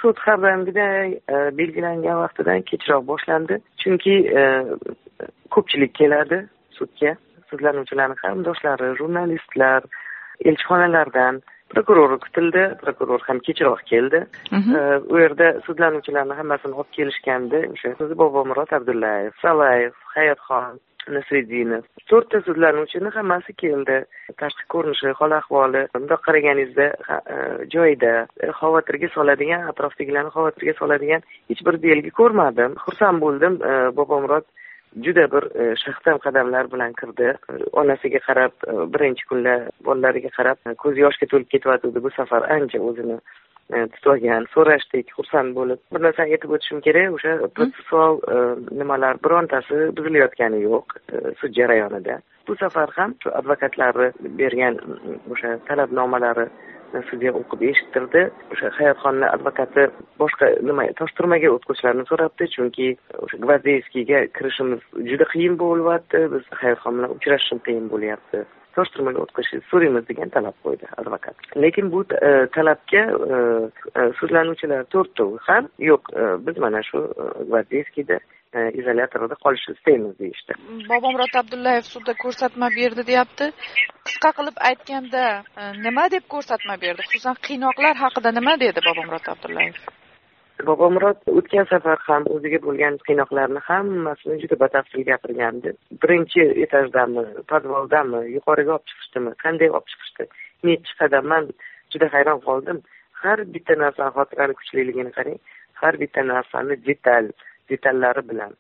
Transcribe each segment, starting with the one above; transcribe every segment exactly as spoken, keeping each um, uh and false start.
sud har doimgiday belgilangan vaqtidan kechroq boshlandi. Chunki ko'pchilik keladi sudga. Sudlanuvchilarning qarindoshlari, jurnalistlar, elchixonalardan prokuror kutildi, prokuror ham kechroq keldi. U yerda sudlanuvchilarning hammasini olib kelishganda, o'sha Bobomurod Abdullayev, Salayev, Hayotxon, Nasriddinov, to'rtta sudlanuvchini hammasi keldi. Tashqi ko'rinishi, hol ahvoli, bundoq qaraganingizda joyida xavotirga soladigan, atrofdagilarni xavotirga soladigan hech bir belgi ko'rmadim. Xursand bo'ldim. Bobomurod juda bir shaxsan qadamlar bilan kirdi. Onasiga qarab, birinchi kunlar bolalariga qarab, ko'zi yoshga to'lib ketyotdi. Bu safar ancha o'zini tutgan, so'rashdik, xursand bo'lib. Bir narsani aytib o'tishim kerak, o'sha protsessual nimalar birontasi buzilayotgani yo'q sud jarayonida. Bu safar ham shu advokatlari bergan o'sha talabnomalari sudya o'qib eshittirdi. O'sha Hayotxonni advokati boshqa nima toshtirmaga o'tqizishlarni so'rabdi, chunki o'sha Gvardeyskiyga kirishimiz juda qiyin bo'lyapti. Biz Hayotxon bilan uchrashishimiz qiyin bo'lyapti. Toshtirmaga o'tkazishni so'raymiz degan talab qo'ydi advokat. Lekin bu talabga sudlanuvchilar to'rtta ham yo'q, biz mana shu Gvardeyskiyda izolyatorda qolishni istaymiz deyishdi. Bobomurod Abdullayev sudda ko'rsatma berdi deyapti. Qisqa qilib aytganda nima deb ko'rsatma berdi? Xususan qiynoqlar haqida nima dedi Bobomurod Abdullayev? Bobomurod o'tgan safar ham o'ziga bo'lgan qiynoqlarni hammasini juda batafsil gapirgandi. Birinchi etajdami, podvaldami, yuqoriga olib chiqishdimi, qanday olib chiqishdi? Nechi qadam? Men juda hayron qoldim. Har bitta narsa xotirani kuchliligini qarang. Har bitta narsani detal, detallari bilan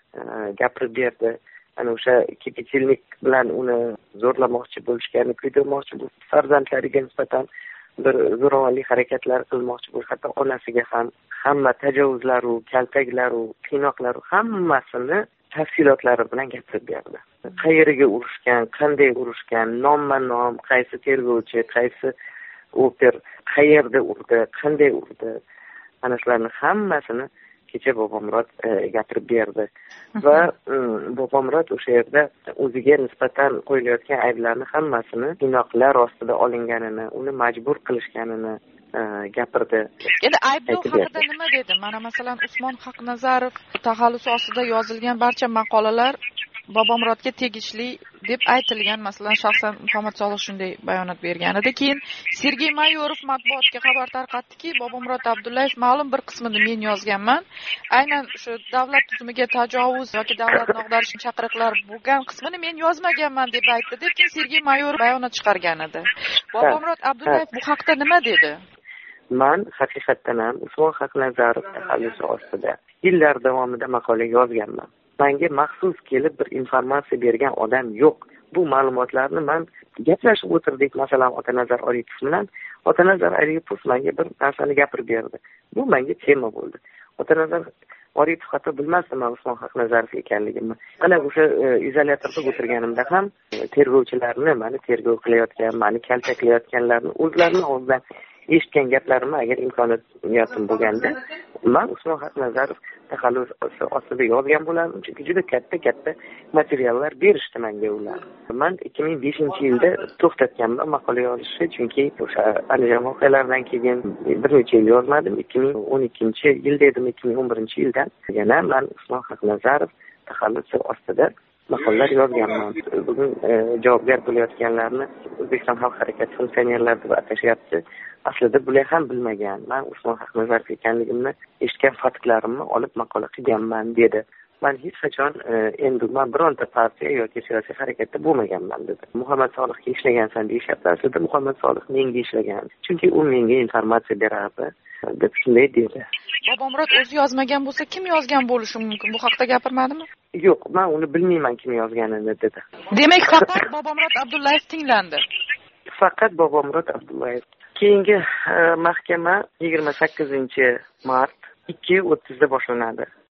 gapirib berdi. Ana o'sha kipichelnik bilan uni zo'rlamoqchi bo'lishgani, kuydirmoqchi bo'lib, farzandlariga nisbatan bir zo'ravonlik harakatlar qilmoqchi bo'lib, hatto onasiga ham hamma tajovuzlaru, kaltaklaru, qiynoqlaru hammasini tafsilotlari bilan gapirib berdi. Qayeriga urushgan, qanday urushgan, nomma-nom, qaysi tergovchi, qaysi oper, qayerda urdi, qanday urdi, ana shularni hammasini kecha Bobomurod gapirib berdi. Va Bobomurod o'sha yerda o'ziga nisbatan qo'yilayotgan ayblarni hammasini qiynoqlar ostida olinganini, uni majbur qilishganini gapirdi. Endi ayblov haqida nima dedi? Mana masalan Usmon Haqnazarov taxallusi ostida yozilgan barcha maqolalar Bobomurodga tegishli deb aytilgan. Masalan, shaxsan Muhammad Solih shunday bayonot bergan edi. Keyin Sergey Mayorov matbuotga xabar tarqatdiki, Bobomurod Abdullayev ma'lum bir qismini men yozganman. Aynan shu davlat tuzumiga tajovuz yoki davlatni ag'darishni chaqiriqlar bo'lgan qismini men yozmaganman deb aytdi deb keyin Sergey Mayorov bayonot chiqargan edi. Bobomurod Abdullayev bu haqda nima dedi? Men haqiqatdan ham Usmon Haqnazarov taxallusi ostida yillar davomida maqola yozganman. Menga maxsus kelib bir informatsiya bergan odam yo'q. Bu ma'lumotlarni men gaplashib o'tirdik, masalan, Otanazar Oripov bilan. Otanazar Oripov menga bir narsani gapirib berdi. Bu menga tema bo'ldi. Otanazar Oripov hatto bilmasdi men Usmon Haqnazarov ekanligimni. Mana o'sha izolyatorda o'tirganimda ham tergovchilarni, meni tergov qilayotgan, meni kaltaklayotganlarni o'zlarining og'zidan eshitgan gaplarimni agar imkoniyatim bo'lganda, men Usmon Haqnazarov taxallus ostida yozgan bo'lardim, chunki juda katta-katta materiallar berishdi menga ular. Men ikki ming beshinchi yilda to'xtatganman maqola yozishni, chunki o'sha Andijon voqealaridan keyin bir necha yil yozmadim. ikki ming o'n ikkinchi yilda edim, ikki ming o'n birinchi yildan yana men Usmon Haqnazarov taxallusi ostida maqolalar yozganman. Bugun javobgar bo'layotganlarni O'zbekiston Xalq harakati funksionerlari deb atashyapti. Aslida bular ham bilmagan. Men Usmon Haqnazarov ekanligimni eshitgan faktlarimni olib maqola qilganman dedi. Men hech qachon endi men bironta partiya yoki siyosiy harakatda bo'lmaganman dedi. Muhammad Solihga ishlagansan deyishyapti. Aslida Muhammad Solih menga ishlagan. Chunki u menga informatsiya berardi deb shunday dedi. Bobomurod o'zi yozmagan bo'lsa kim yozgan bo'lishi mumkin? Bu haqda gapirmadimi? Yo'q, men uni bilmayman kim yozganini dedi. Demak, faqat Bobomurod Abdullayev tinglandi. Faqat Bobomurod Abdullayev. Keyingi mahkama yigirma sakkizinchi mart ikki o'ttizda boshlanadi.